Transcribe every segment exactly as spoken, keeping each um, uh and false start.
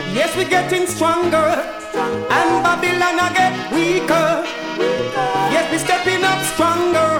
Yes, we're getting stronger, and Babylon I get weaker. Yes, we're stepping up stronger,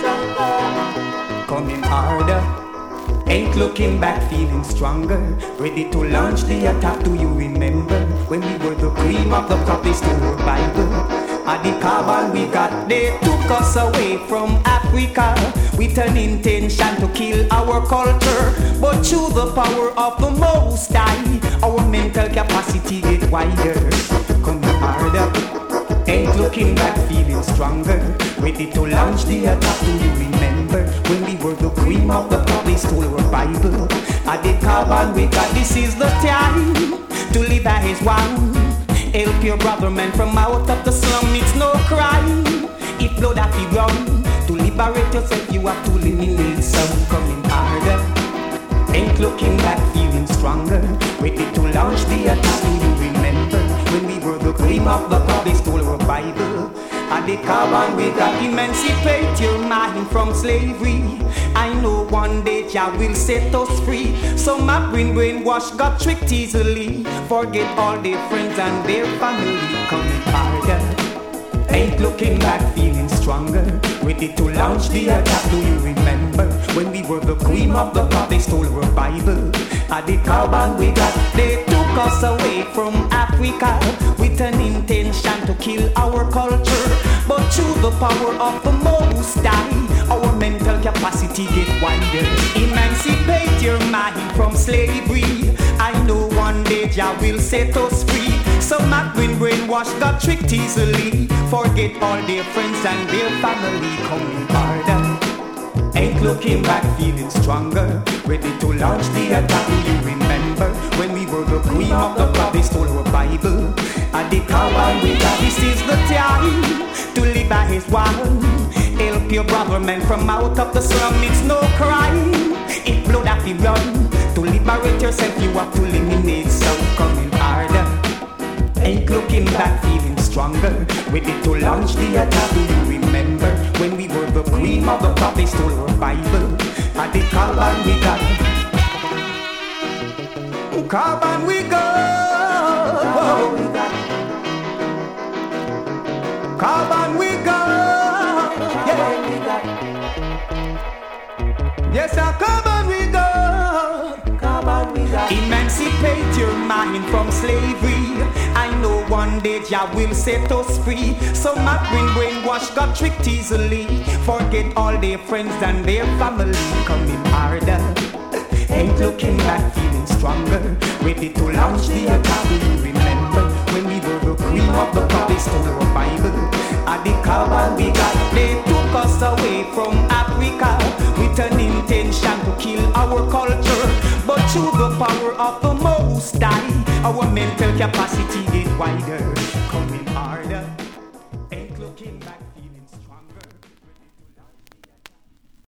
coming harder. Ain't looking back, feeling stronger. Ready to launch the attack. Do you remember when we were the cream of the crop? They stole our Bible. At the carbon we got, they took us away from Africa with an intention to kill our culture. But through the power of the Most High, our mental capacity get wider. Come harder. Ain't looking back, feeling stronger. Ready to launch the attack. Do you remember when we were the cream of the crop? They stole our Bible. At the carbon we got, this is the time to live as his one. Help your brother man from out of the slum. It's no crime if blood have to run. To liberate yourself you have to eliminate some. Coming harder. Ain't looking back, feeling stronger. Ready to launch the attack. Do you remember when we were the cream of the crop? They stole our Bible. At the carbon we got, emancipate your mind from slavery. I know one day Jah will set us free. Some have been brainwashed, got tricked easily. Forget all their friends and their family. Coming harder. Ain't looking back, feeling stronger. Ready to launch the attack. Do you remember when we were the cream of the crop? They stole our Bible. At the carbon we got, they took us away from Africa with an intention to kill our culture. But through the power of the Most High, our mental capacity get wider. Emancipate your mind from slavery. I know one day Jah will set us free. Some have been brainwashed, got tricked easily. Forget all their friends and their family. Coming harder. Ain't looking back, feeling stronger. Ready to launch the attack. Do you remember when we were the cream of the crop? They stole our Bible. At the carbon we got, this is the time to live by his one. Help your brother man from out of the slum. It's no crime if blood have to run. To liberate yourself you have to eliminate some. Coming harder. Ain't looking back, feeling stronger. Ready to launch the attack. Do you remember when we were the cream of the crop? They stole our Bible. At the carbon we got, carbon we got, carbon we got, yeah. Yes, our carbon we got, carbon we got. Emancipate your mind from slavery. I know one day Jah will set us free. Some have been brainwashed, got tricked easily. Forget all their friends and their family. Coming harder. Ain't looking back, feeling stronger. Ready to launch the attack. Do you remember when we were the cream of the crop? They stole our Bible. At the carbon we got, they took us away from Africa with an intention to kill our culture. But through the power of the Most High, our mental capacity get wider.